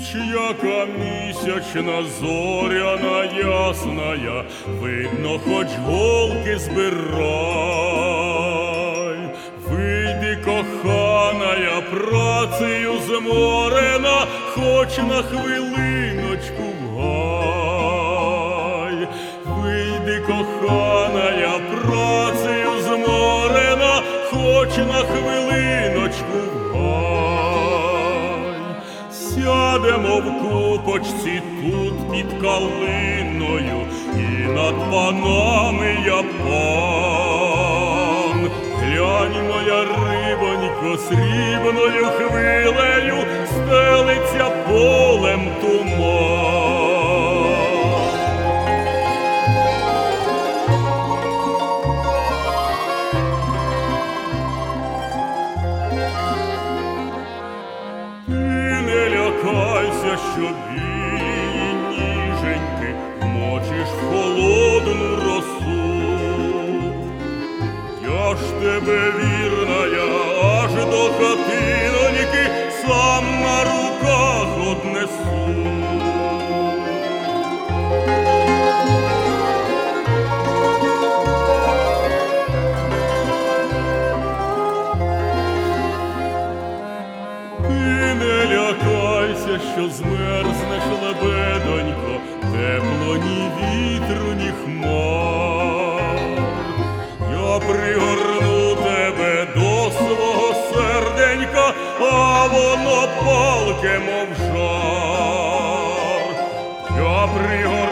яка місячна, зоряна ясная, видно, хоч голки збирай. Вийди, коханая, працею зморена, хоч на хвилиночку в гай. Вийди, коханая, працею зморена, хоч на хвилиночку в гай. Сядемо в купочці тут під калиною, і над панами я пан. Глянь, моя рибонько, срібною хвилею стелиться полем туман. Лякайся, що білі ніженьки мочиш в холодну росу. Я ж тебе, вірная, аж до хатиноньки сам на руках однесу. Що змерзнеш, лебедонько, тепло ні вітру, ні хмар. Я пригорну тебе до свого серденька, а воно палке, мов жар. Я пригорну